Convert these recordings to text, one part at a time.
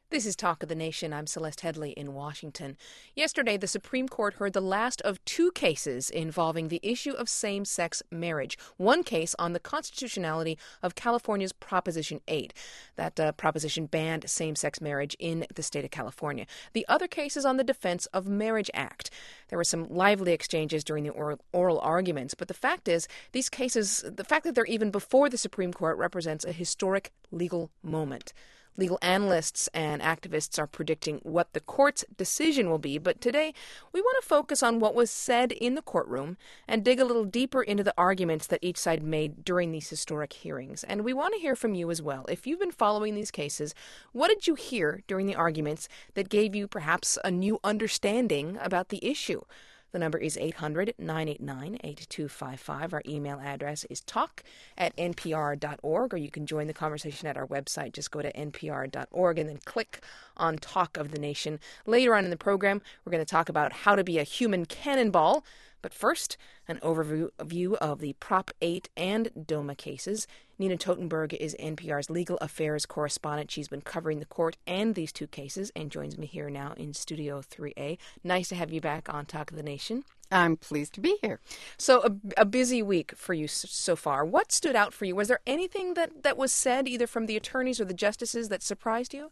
This is Talk of the Nation. I'm Celeste Headley in Washington. Yesterday, the Supreme Court heard the last of two cases involving the issue of same-sex marriage. One case on the constitutionality of California's Proposition 8. That proposition banned same-sex marriage in the state of California. The other case is on the Defense of Marriage Act. There were some lively exchanges during the oral arguments, but the fact is, these cases, the fact that they're even before the Supreme Court represents a historic legal moment. Legal analysts and activists are predicting what the court's decision will be, but today we want to focus on what was said in the courtroom and dig a little deeper into the arguments that each side made during these historic hearings. And we want to hear from you as well. If you've been following these cases, what did you hear during the arguments that gave you perhaps a new understanding about the issue? The number is 800-989-8255. Our email address is talk@npr.org, or you can join the conversation at our website. Just go to npr.org and then click on Talk of the Nation. Later on in the program, we're going to talk about how to be a human cannonball. But first, an overview of the Prop 8 and DOMA cases. Nina Totenberg is NPR's legal affairs correspondent. She's been covering the court and these two cases and joins me here now in Studio 3A. Nice to have you back on Talk of the Nation. I'm pleased to be here. So a busy week for you so far. What stood out for you? Was there anything that was said either from the attorneys or the justices that surprised you?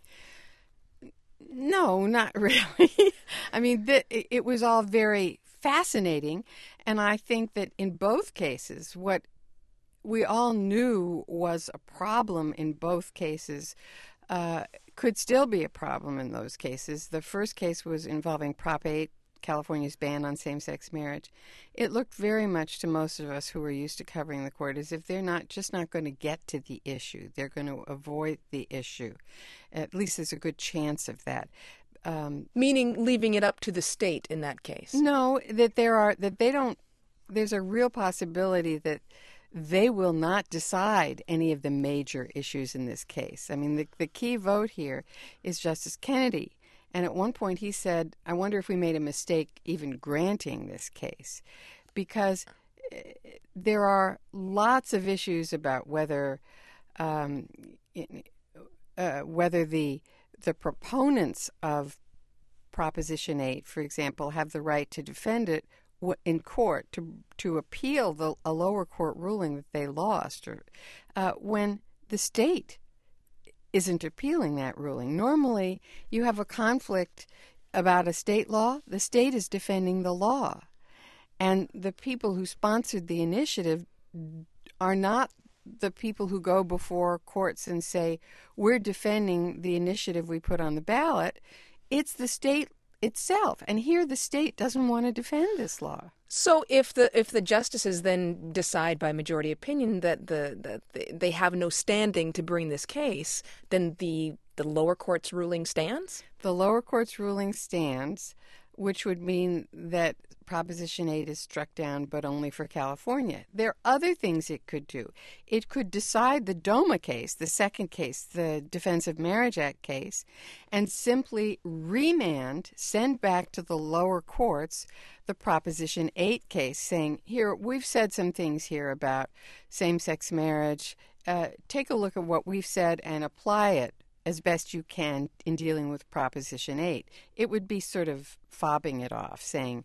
No, not really. I mean, it was all very fascinating, and I think that in both cases, what we all knew was a problem in both cases could still be a problem in those cases. The first case was involving Prop 8, California's ban on same-sex marriage. It looked very much to most of us who were used to covering the court as if they're not going to get to the issue. They're going to avoid the issue. At least there's a good chance of that. Meaning leaving it up to the state in that case? No, there's a real possibility that they will not decide any of the major issues in this case. I mean, the key vote here is Justice Kennedy. And at one point he said, I wonder if we made a mistake even granting this case, because there are lots of issues about whether the proponents of Proposition 8, for example, have the right to defend it in court, to appeal a lower court ruling that they lost, or when the state isn't appealing that ruling. Normally, you have a conflict about a state law. The state is defending the law. And the people who sponsored the initiative are not the people who go before courts and say, we're defending the initiative we put on the ballot. It's the state itself. And here the state doesn't want to defend this law. So if the justices then decide by majority opinion that they have no standing to bring this case, then the lower court's ruling stands? The lower court's ruling stands, which would mean that Proposition 8 is struck down, but only for California. There are other things it could do. It could decide the DOMA case, the second case, the Defense of Marriage Act case, and simply send back to the lower courts the Proposition 8 case, saying, here, we've said some things here about same-sex marriage. Take a look at what we've said and apply it as best you can in dealing with Proposition 8. It would be sort of fobbing it off, saying,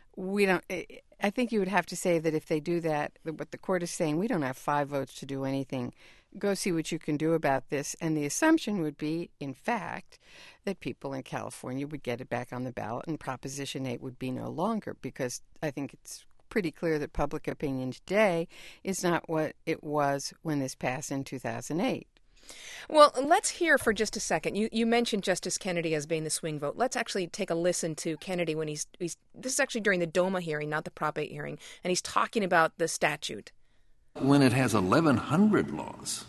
I think you would have to say that if they do that, what the court is saying, we don't have 5 votes to do anything. Go see what you can do about this. And the assumption would be, in fact, that people in California would get it back on the ballot and Proposition 8 would be no longer, because I think it's pretty clear that public opinion today is not what it was when this passed in 2008. Well, let's hear for just a second. You mentioned Justice Kennedy as being the swing vote. Let's actually take a listen to Kennedy when this is actually during the DOMA hearing, not the Prop 8 hearing, and he's talking about the statute. When it has 1,100 laws,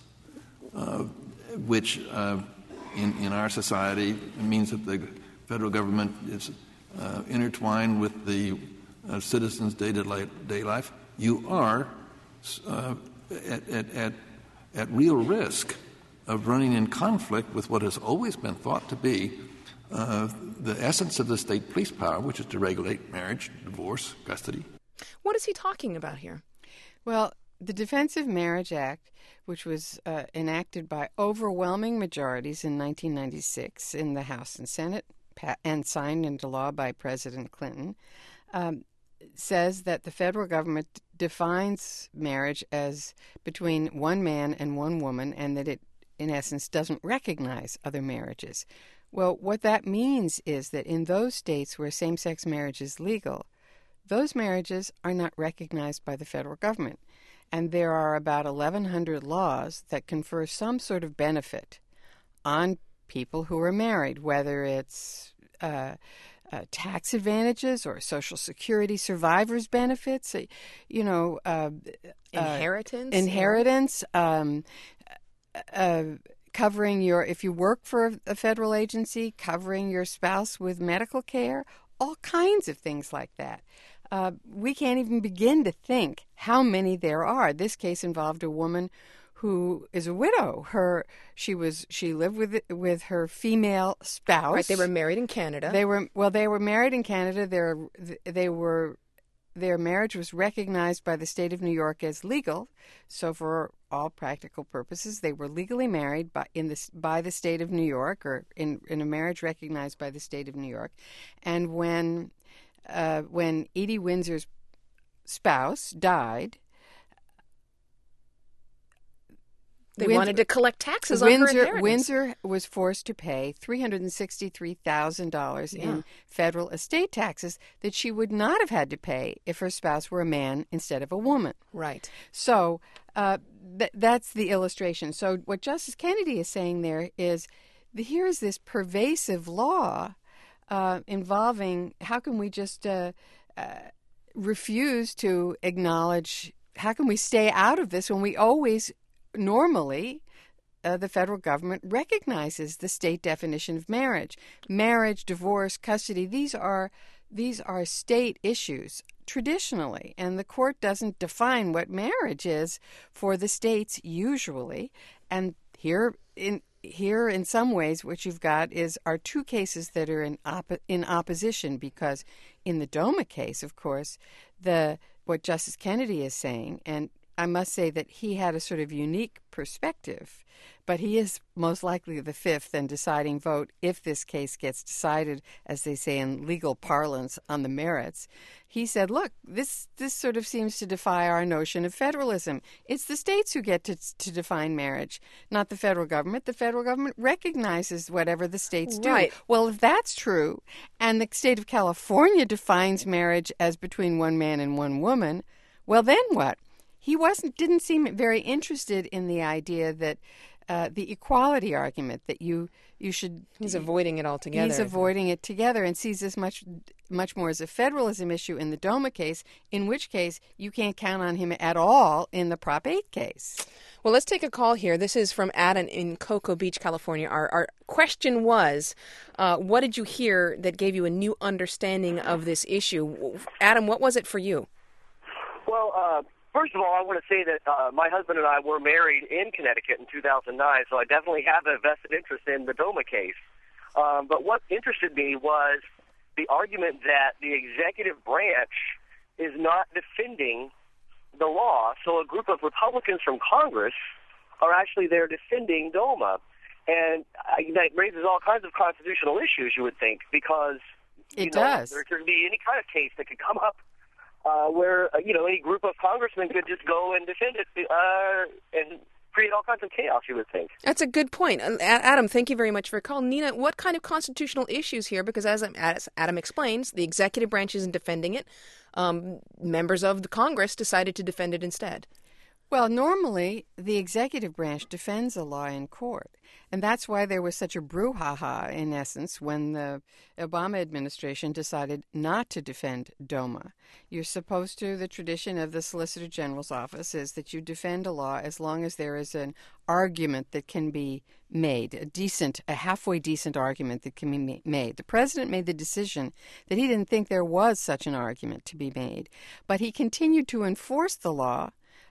which in our society means that the federal government is intertwined with the citizens' day-to-day life, you are at real risk of running in conflict with what has always been thought to be the essence of the state police power, which is to regulate marriage, divorce, custody. What is he talking about here? Well, the Defense of Marriage Act, which was enacted by overwhelming majorities in 1996 in the House and Senate and signed into law by President Clinton, says that the federal government defines marriage as between one man and one woman, and that it, in essence, doesn't recognize other marriages. Well, what that means is that in those states where same-sex marriage is legal, those marriages are not recognized by the federal government. And there are about 1,100 laws that confer some sort of benefit on people who are married, whether it's tax advantages or Social Security survivors benefits, inheritance, covering if you work for a federal agency, covering your spouse with medical care, all kinds of things like that. We can't even begin to think how many there are. This case involved a woman who is a widow. She lived with her female spouse. Right, they were married in Canada. They were married in Canada. Their marriage was recognized by the state of New York as legal. So for all practical purposes, they were legally married by the state of New York, or in a marriage recognized by the state of New York. And when Edie Windsor's spouse died, they wanted to collect taxes on her inheritance. Windsor was forced to pay $363,000 in federal estate taxes that she would not have had to pay if her spouse were a man instead of a woman. Right. So that's the illustration. So what Justice Kennedy is saying there is, here is this pervasive law involving, how can we just refuse to acknowledge, how can we stay out of this when we always, normally, the federal government recognizes the state definition of marriage. Marriage, divorce, custody, these are state issues traditionally, and the court doesn't define what marriage is for the states usually. And here in some ways, what you've got are two cases that are in opposition, because in the DOMA case, of course, what Justice Kennedy is saying, and I must say that he had a sort of unique perspective, but he is most likely the fifth and deciding vote if this case gets decided, as they say in legal parlance, on the merits. He said, look, this sort of seems to defy our notion of federalism. It's the states who get to define marriage, not the federal government. The federal government recognizes whatever the states do. Right. Well, if that's true, and the state of California defines marriage as between one man and one woman, well, then what? He didn't seem very interested in the idea that the equality argument that you should. He's avoiding it altogether. He's avoiding it together and sees this much more as a federalism issue in the DOMA case, in which case you can't count on him at all in the Prop 8 case. Well, let's take a call here. This is from Adam in Cocoa Beach, California. Our question was, what did you hear that gave you a new understanding of this issue? Adam, what was it for you? Well, first of all, I want to say that my husband and I were married in Connecticut in 2009, so I definitely have a vested interest in the DOMA case. But what interested me was the argument that the executive branch is not defending the law. So a group of Republicans from Congress are actually there defending DOMA. And that raises all kinds of constitutional issues, you would think, because it does. There could be any kind of case that could come up where, any group of congressmen could just go and defend it and create all kinds of chaos, you would think. That's a good point. Adam, thank you very much for your call. Nina, what kind of constitutional issues here? Because as Adam explains, the executive branch isn't defending it. Members of the Congress decided to defend it instead. Well, normally the executive branch defends a law in court. And that's why there was such a brouhaha, in essence, when the Obama administration decided not to defend DOMA. You're supposed to, the tradition of the Solicitor General's office is that you defend a law as long as there is an argument that can be made, a halfway decent argument that can be made. The president made the decision that he didn't think there was such an argument to be made, but he continued to enforce the law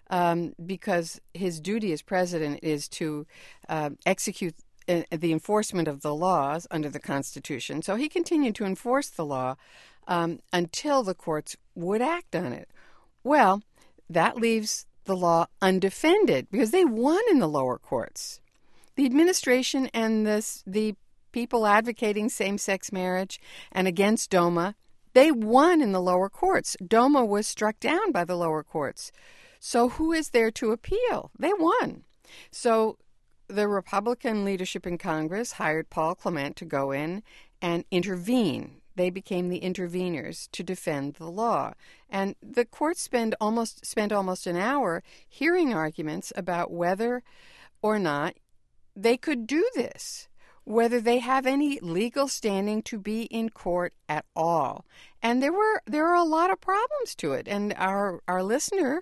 because his duty as president is to execute the enforcement of the laws under the Constitution. So he continued to enforce the law until the courts would act on it. Well, that leaves the law undefended because they won in the lower courts. The administration and the people advocating same-sex marriage and against DOMA, they won in the lower courts. DOMA was struck down by the lower courts. So who is there to appeal? They won. So the Republican leadership in Congress hired Paul Clement to go in and intervene. They became the interveners to defend the law. And the court spent almost an hour hearing arguments about whether or not they could do this, whether they have any legal standing to be in court at all. And there are a lot of problems to it. And our listener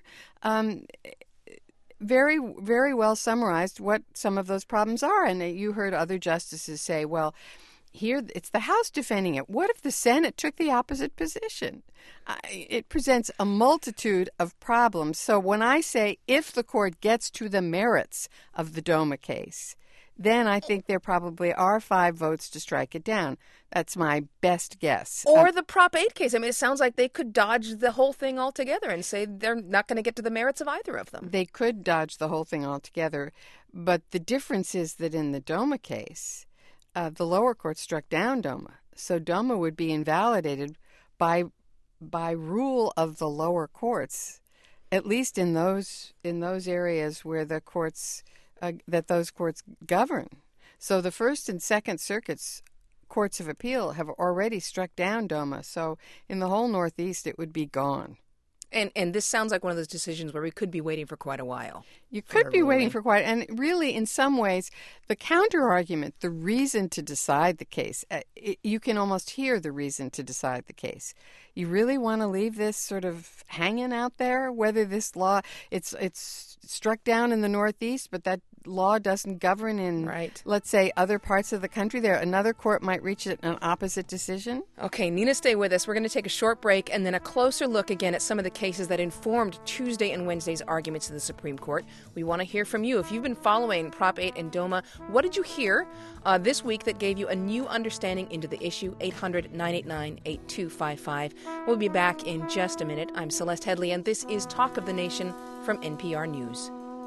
very, very well summarized what some of those problems are. And you heard other justices say, well, here it's the House defending it. What if the Senate took the opposite position? It presents a multitude of problems. So when I say if the court gets to the merits of the DOMA case, then I think there probably are 5 votes to strike it down. That's my best guess. Or the Prop 8 case. I mean, it sounds like they could dodge the whole thing altogether and say they're not going to get to the merits of either of them. They could dodge the whole thing altogether. But the difference is that in the DOMA case, the lower court struck down DOMA. So DOMA would be invalidated by rule of the lower courts, at least in those areas where the courts that those courts govern. So the First and Second Circuits courts of appeal have already struck down DOMA. So in the whole Northeast, it would be gone. And this sounds like one of those decisions where we could be waiting for quite a while. You could be waiting for quite, and really, in some ways, the counter-argument, the reason to decide the case, you can almost hear the reason to decide the case. You really want to leave this sort of hanging out there, whether this law, it's struck down in the Northeast, but that law doesn't govern in, let's say, other parts of the country. Another court might reach an opposite decision. Okay, Nina, stay with us. We're going to take a short break and then a closer look again at some of the cases that informed Tuesday and Wednesday's arguments in the Supreme Court. We want to hear from you. If you've been following Prop 8 and DOMA, what did you hear this week that gave you a new understanding into the issue? 800-989-8255. We'll be back in just a minute. I'm Celeste Headley, and this is Talk of the Nation from NPR News.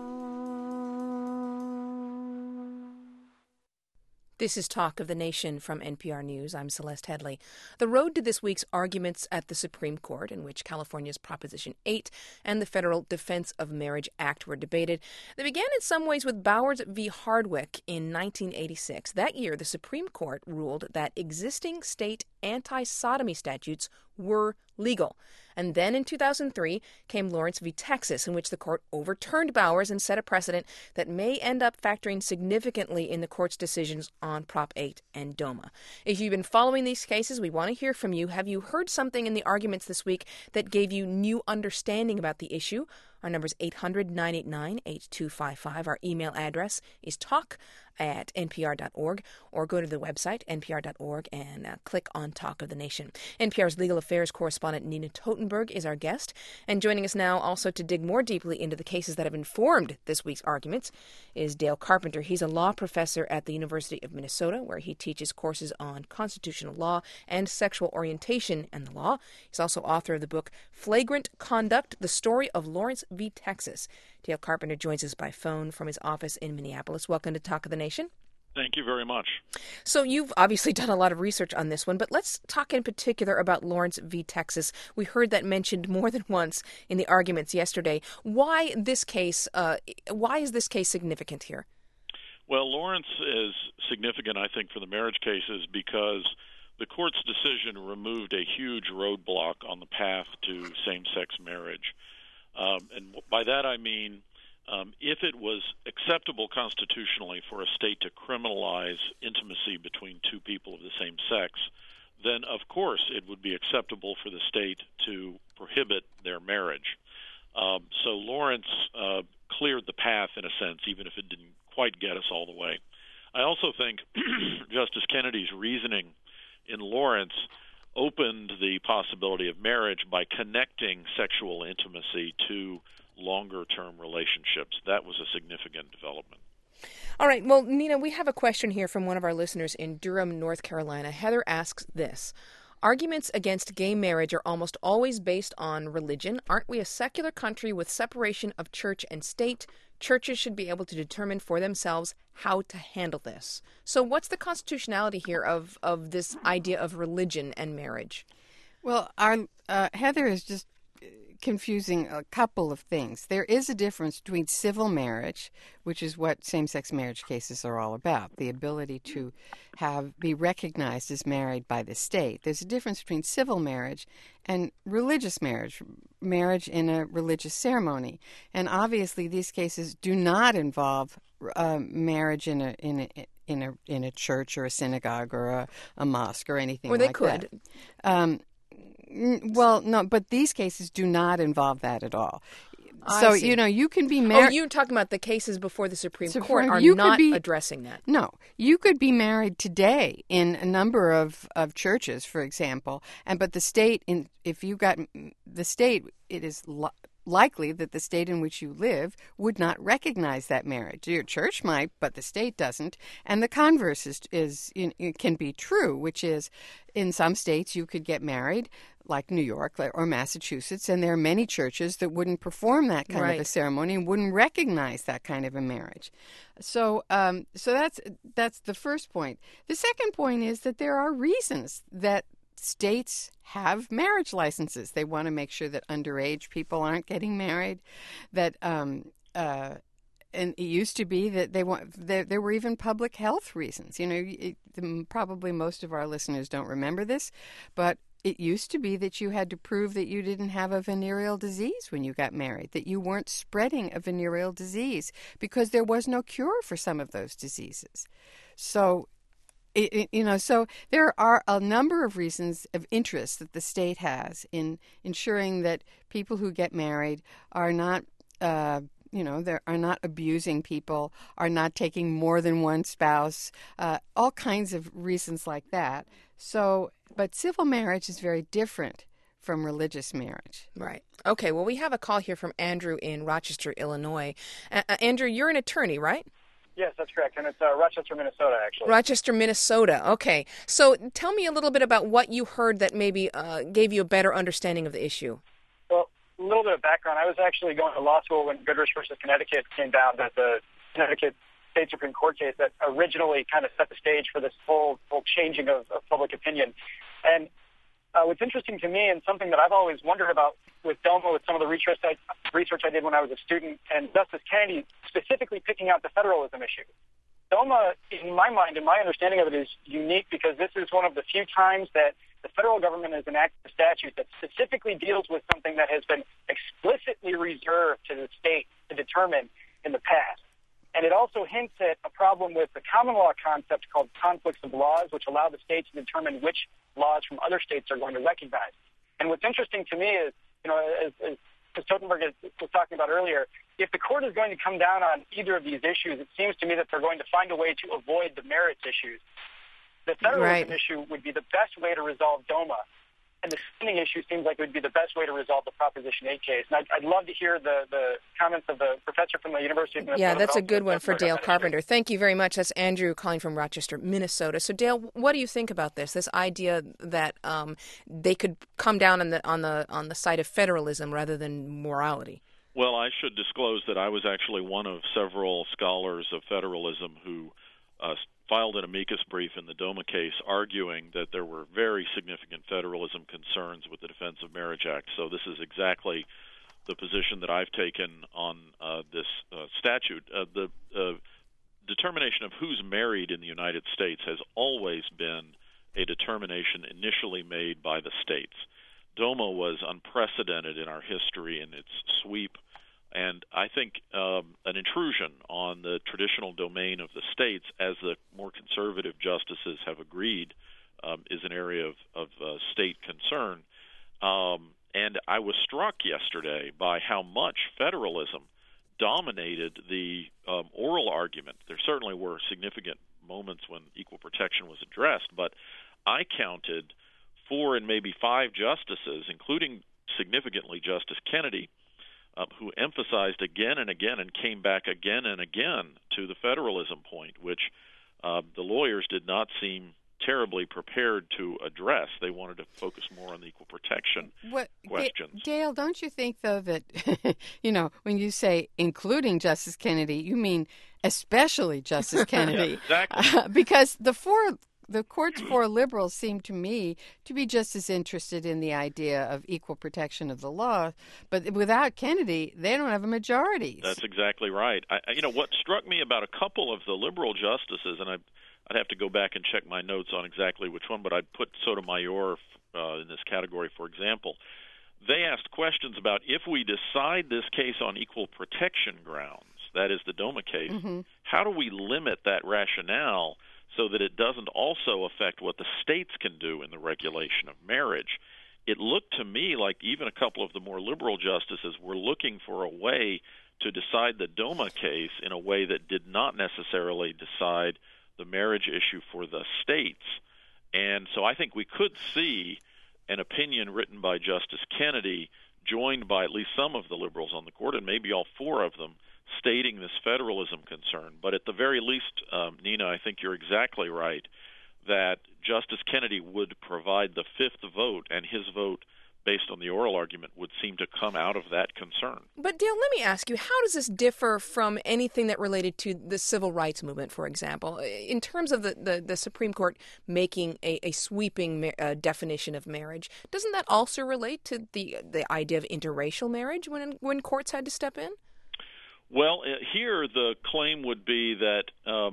This is Talk of the Nation from NPR News. I'm Celeste Headley. The road to this week's arguments at the Supreme Court, in which California's Proposition 8 and the Federal Defense of Marriage Act were debated, they began in some ways with Bowers v. Hardwick in 1986. That year, the Supreme Court ruled that existing state anti-sodomy statutes were legal. And then in 2003 came Lawrence v. Texas, in which the court overturned Bowers and set a precedent that may end up factoring significantly in the court's decisions on Prop 8 and DOMA. If you've been following these cases, we want to hear from you. Have you heard something in the arguments this week that gave you new understanding about the issue? Our number is 800-989-8255. Our email address is talk@npr.org, or go to the website, npr.org, and click on Talk of the Nation. NPR's legal affairs correspondent Nina Totenberg is our guest. And joining us now also to dig more deeply into the cases that have informed this week's arguments is Dale Carpenter. He's a law professor at the University of Minnesota, where he teaches courses on constitutional law and sexual orientation and the law. He's also author of the book Flagrant Conduct, The Story of Lawrence v. Texas. Dale Carpenter joins us by phone from his office in Minneapolis. Welcome to Talk of the Nation. Thank you very much. So you've obviously done a lot of research on this one, but let's talk in particular about Lawrence v. Texas. We heard that mentioned more than once in the arguments yesterday. Why is this case significant here? Well, Lawrence is significant, I think, for the marriage cases because the court's decision removed a huge roadblock on the path to same-sex marriage. And by that I mean if it was acceptable constitutionally for a state to criminalize intimacy between two people of the same sex, then of course it would be acceptable for the state to prohibit their marriage. So Lawrence cleared the path in a sense, even if it didn't quite get us all the way. I also think Justice Kennedy's reasoning in Lawrence opened the possibility of marriage by connecting sexual intimacy to longer-term relationships. That was a significant development. All right. Well, Nina, we have a question here from one of our listeners in Durham, North Carolina. Heather asks this. Arguments against gay marriage are almost always based on religion. Aren't we a secular country with separation of church and state? Churches should be able to determine for themselves how to handle this. So what's the constitutionality here of this idea of religion and marriage? Well, our Heather is just confusing a couple of things. There is a difference between civil marriage, which is what same-sex marriage cases are all about, the ability to be recognized as married by the state. There's a difference between civil marriage and religious marriage, marriage in a religious ceremony. And obviously these cases do not involve marriage in a church or a synagogue or a mosque or anything like that. Or they could. Well, no, but these cases do not involve that at all. So, you can be married. Oh, you're talking about the cases before the Supreme Court are not addressing that. No, you could be married today in a number of churches, for example, but the state, it is likely that the state in which you live would not recognize that marriage. Your church might, but the state doesn't. And the converse can be true, which is in some states you could get married, like New York or Massachusetts, and there are many churches that wouldn't perform that kind of a ceremony and wouldn't recognize that kind of a marriage. So that's the first point. The second point is that there are reasons that states have marriage licenses. They want to make sure that underage people aren't getting married. That and it used to be that there were even public health reasons. Probably most of our listeners don't remember this, but it used to be that you had to prove that you didn't have a venereal disease when you got married, that you weren't spreading a venereal disease because there was no cure for some of those diseases. So so there are a number of reasons of interest that the state has in ensuring that people who get married are not, are not abusing people, are not taking more than one spouse, all kinds of reasons like that. So, but civil marriage is very different from religious marriage. Right. Okay. Well, we have a call here from Andrew in Rochester, Illinois. Andrew, you're an attorney, right? Yes, that's correct, and it's Rochester, Minnesota, actually. Rochester, Minnesota. Okay. So tell me a little bit about what you heard that maybe gave you a better understanding of the issue. Well, a little bit of background. I was actually going to law school when Goodrich versus Connecticut came down, that the Connecticut State Supreme Court case that originally kind of set the stage for this whole changing of public opinion. And what's interesting to me, and something that I've always wondered about with DOMA, with some of the research I did when I was a student, and Justice Kennedy specifically picking out the federalism issue. DOMA, in my mind, and my understanding of it, is unique because this is one of the few times that the federal government has enacted a statute that specifically deals with something that has been explicitly reserved to the state to determine in the past. And it also hints at a problem with the common law concept called conflicts of laws, which allow the states to determine which laws from other states are going to recognize. And what's interesting to me is, as Totenberg was talking about earlier, if the court is going to come down on either of these issues, it seems to me that they're going to find a way to avoid the merits issues. The federalism issue would be the best way to resolve DOMA, and the spending issue seems like it would be the best way to resolve the Proposition 8 case. And I'd love to hear the comments of the professor from the University of Minnesota. Yeah, that's a good one for Dale Carpenter. Thank you very much. That's Andrew calling from Rochester, Minnesota. So, Dale, what do you think about this idea that they could come down on the side of federalism rather than morality? Well, I should disclose that I was actually one of several scholars of federalism who filed an amicus brief in the DOMA case arguing that there were very significant federalism concerns with the Defense of Marriage Act. So this is exactly the position that I've taken on this statute. The determination of who's married in the United States has always been a determination initially made by the states. DOMA was unprecedented in our history in its sweep, and I think an intrusion on the traditional domain of the states, as the more conservative justices have agreed, is an area of state concern. And I was struck yesterday by how much federalism dominated the oral argument. There certainly were significant moments when equal protection was addressed, but I counted 4 and maybe 5 justices, including significantly Justice Kennedy, who emphasized again and again and came back again and again to the federalism point, which the lawyers did not seem terribly prepared to address. They wanted to focus more on the equal protection questions. Dale, don't you think, though, that, when you say including Justice Kennedy, you mean especially Justice Kennedy? Yeah, exactly. Because the court's four liberals seem to me to be just as interested in the idea of equal protection of the law, but without Kennedy, they don't have a majority. That's exactly right. What struck me about a couple of the liberal justices, and I'd have to go back and check my notes on exactly which one, but I'd put Sotomayor in this category, for example. They asked questions about if we decide this case on equal protection grounds, that is the DOMA case, how do we limit that rationale so that it doesn't also affect what the states can do in the regulation of marriage? It looked to me like even a couple of the more liberal justices were looking for a way to decide the DOMA case in a way that did not necessarily decide the marriage issue for the states. And so I think we could see an opinion written by Justice Kennedy joined by at least some of the liberals on the court, and maybe all four of them, stating this federalism concern. But at the very least, Nina, I think you're exactly right that Justice Kennedy would provide the fifth vote, and his vote, based on the oral argument, would seem to come out of that concern. But, Dale, let me ask you, how does this differ from anything that related to the civil rights movement, for example, in terms of the Supreme Court making a sweeping definition of marriage? Doesn't that also relate to the idea of interracial marriage when courts had to step in? Well, here the claim would be that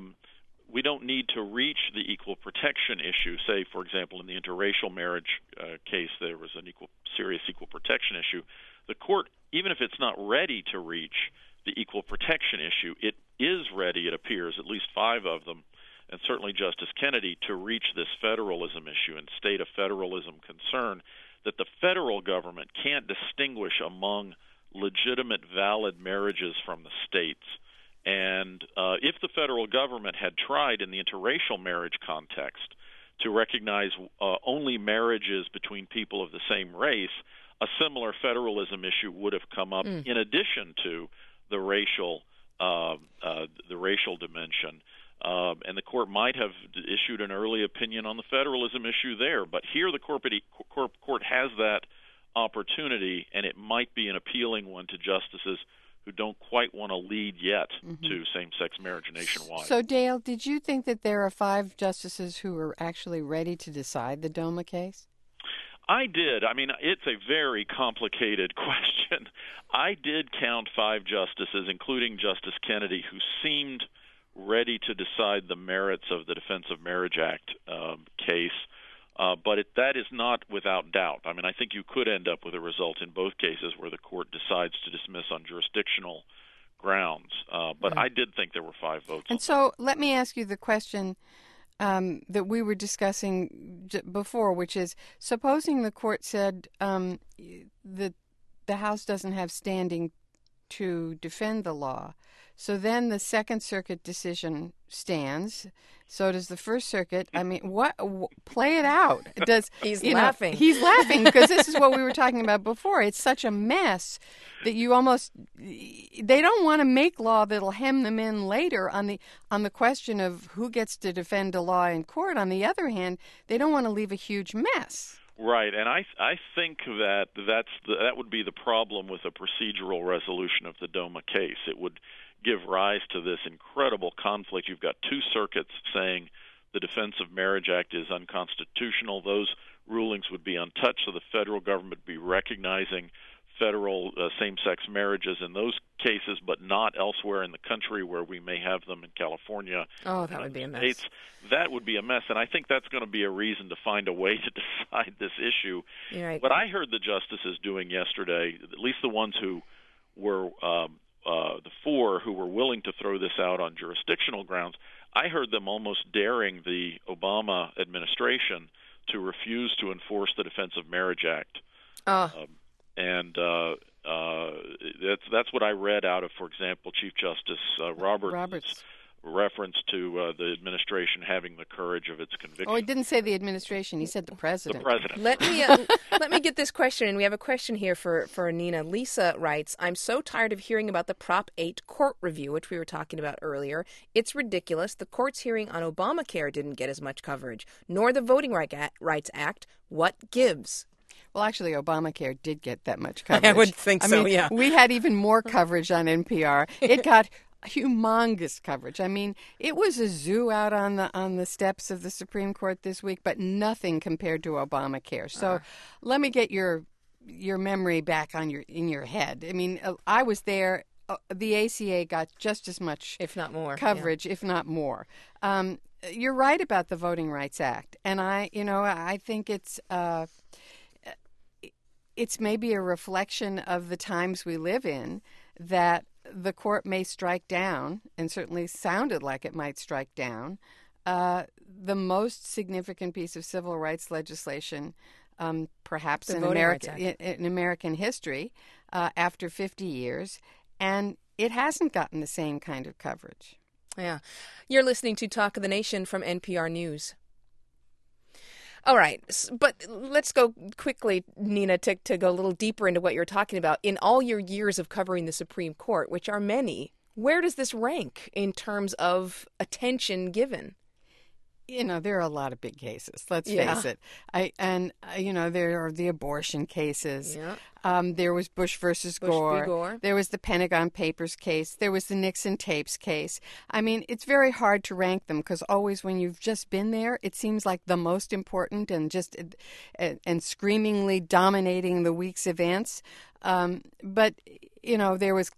we don't need to reach the equal protection issue. Say, for example, in the interracial marriage case, there was an serious equal protection issue. The court, even if it's not ready to reach the equal protection issue, it is ready, it appears, at least five of them, and certainly Justice Kennedy, to reach this federalism issue and state a federalism concern that the federal government can't distinguish among legitimate, valid marriages from the states. And if the federal government had tried in the interracial marriage context to recognize only marriages between people of the same race, a similar federalism issue would have come up in addition to the racial dimension. And the court might have issued an early opinion on the federalism issue there. But here the court has that opportunity, and it might be an appealing one to justices who don't quite want to lead yet to same-sex marriage nationwide. So, Dale, did you think that there are five justices who are actually ready to decide the DOMA case? I did. I mean, it's a very complicated question. I did count five justices, including Justice Kennedy, who seemed ready to decide the merits of the Defense of Marriage Act case. But that is not without doubt. I mean, I think you could end up with a result in both cases where the court decides to dismiss on jurisdictional grounds. But I did think there were five votes. And so let me ask you the question that we were discussing before, which is, supposing the court said that the House doesn't have standing to defend the law, so then the Second Circuit decision stands. So does the First Circuit. I mean, play it out. He's laughing. He's laughing because this is what we were talking about before. It's such a mess that they don't want to make law that'll hem them in later on the question of who gets to defend a law in court. On the other hand, they don't want to leave a huge mess. Right, and I think that would be the problem with a procedural resolution of the DOMA case. It would give rise to this incredible conflict. You've got two circuits saying the Defense of Marriage Act is unconstitutional. Those rulings would be untouched, so the federal government would be recognizing federal same-sex marriages in those cases, but not elsewhere in the country where we may have them in California. Oh, that would be a mess. States. That would be a mess, and I think that's going to be a reason to find a way to decide this issue. Right. What I heard the justices doing yesterday, at least the ones who were the four who were willing to throw this out on jurisdictional grounds, I heard them almost daring the Obama administration to refuse to enforce the Defense of Marriage Act. And that's what I read out of, for example, Chief Justice Roberts' reference to the administration having the courage of its conviction. Oh, he didn't say the administration. He said the president. The president. Let me get this question, and we have a question here for Nina. Lisa writes, I'm so tired of hearing about the Prop 8 court review, which we were talking about earlier. It's ridiculous. The court's hearing on Obamacare didn't get as much coverage, nor the Voting Rights Act. What gives? Well, actually, Obamacare did get that much coverage. I would think so, mean, yeah. We had even more coverage on NPR. It got humongous coverage. I mean, it was a zoo out on the steps of the Supreme Court this week, but nothing compared to Obamacare. So let me get your memory back in your head. I mean, I was there. The ACA got just as much, if not more, coverage, if not more. You're right about the Voting Rights Act, and I think it's maybe a reflection of the times we live in that the court may strike down, and certainly sounded like it might strike down, the most significant piece of civil rights legislation, perhaps in American history, after 50 years, and it hasn't gotten the same kind of coverage. Yeah. You're listening to Talk of the Nation from NPR News. All right, but let's go quickly, Nina, to go a little deeper into what you're talking about. In all your years of covering the Supreme Court, which are many, where does this rank in terms of attention given? There are a lot of big cases, let's face it. There are the abortion cases. Yeah. There was Bush versus Gore. There was the Pentagon Papers case. There was the Nixon tapes case. I mean, it's very hard to rank them because always when you've just been there, it seems like the most important and screamingly dominating the week's events. But there was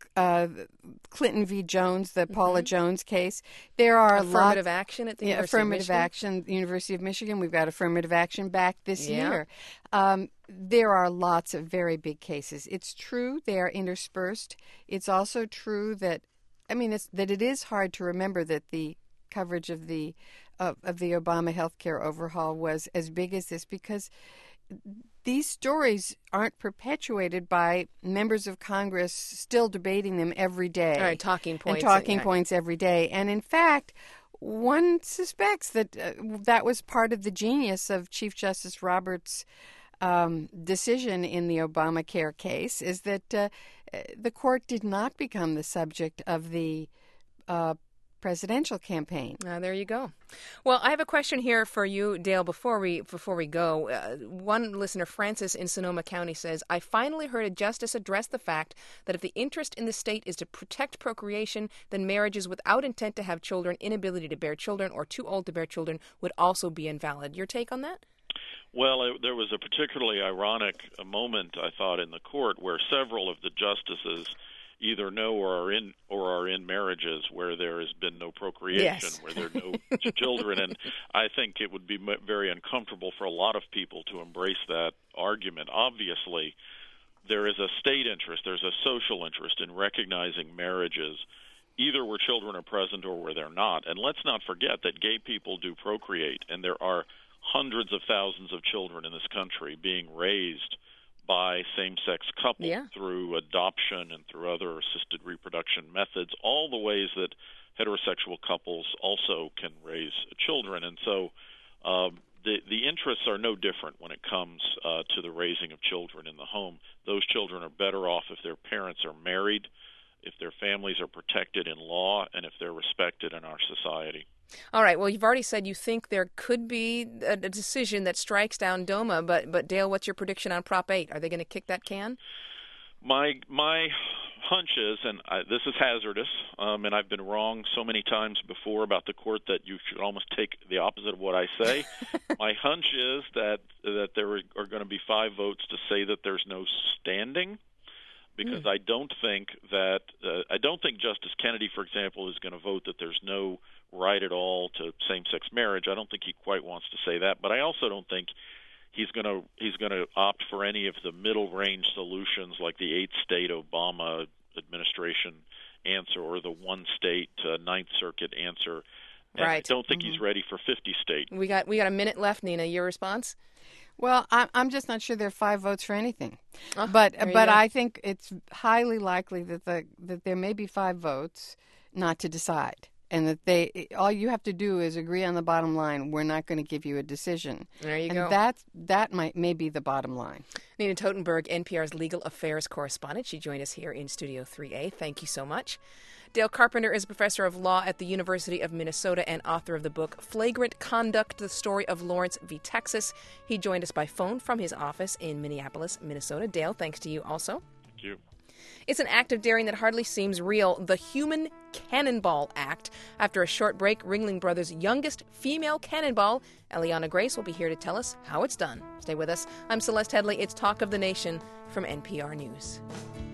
Clinton v. Jones, the Paula Jones case. There are affirmative action at the University of Michigan. Affirmative action, the University of Michigan. We've got affirmative action back this year. There are lots of very big cases. It's true they are interspersed. It's also true that it is hard to remember that the coverage of the Obama healthcare overhaul was as big as this because these stories aren't perpetuated by members of Congress still debating them every day. All right, talking points. And talking points every day. And in fact, one suspects that that was part of the genius of Chief Justice Roberts' decision in the Obamacare case, is that the court did not become the subject of the presidential campaign. There you go. Well, I have a question here for you, Dale, before we go. One listener, Francis in Sonoma County, says, I finally heard a justice address the fact that if the interest in the state is to protect procreation, then marriages without intent to have children, inability to bear children, or too old to bear children would also be invalid. Your take on that? Well, there was a particularly ironic moment, I thought, in the court where several of the justices either know or are in marriages where there has been no procreation, where there are no children. And I think it would be very uncomfortable for a lot of people to embrace that argument. Obviously, there is a state interest, there's a social interest in recognizing marriages, either where children are present or where they're not. And let's not forget that gay people do procreate, and there are hundreds of thousands of children in this country being raised by same-sex couples through adoption and through other assisted reproduction methods, all the ways that heterosexual couples also can raise children. And so the interests are no different when it comes to the raising of children in the home. Those children are better off if their parents are married, if their families are protected in law, and if they're respected in our society. All right. Well, you've already said you think there could be a decision that strikes down DOMA, but Dale, what's your prediction on Prop 8? Are they going to kick that can? My hunch is, and this is hazardous, and I've been wrong so many times before about the court that you should almost take the opposite of what I say. My hunch is that there are going to be 5 votes to say that there's no standing, because I don't think Justice Kennedy, for example, is going to vote that there's no right at all to same-sex marriage. I don't think he quite wants to say that, but I also don't think he's going to opt for any of the middle-range solutions like the 8-state Obama administration answer or the 1-state Ninth Circuit answer. And I don't think he's ready for 50-state. We got a minute left, Nina. Your response? Well, I'm just not sure there are 5 votes for anything, but I think it's highly likely that there may be 5 votes not to decide. and that all you have to do is agree on the bottom line. We're not going to give you a decision. There you go. And that may be the bottom line. Nina Totenberg, NPR's legal affairs correspondent. She joined us here in Studio 3A. Thank you so much. Dale Carpenter is a professor of law at the University of Minnesota and author of the book Flagrant Conduct, the Story of Lawrence v. Texas. He joined us by phone from his office in Minneapolis, Minnesota. Dale, thanks to you also. Thank you. It's an act of daring that hardly seems real, the Human Cannonball Act. After a short break, Ringling Brothers' youngest female cannonball, Eliana Grace, will be here to tell us how it's done. Stay with us. I'm Celeste Headlee. It's Talk of the Nation from NPR News.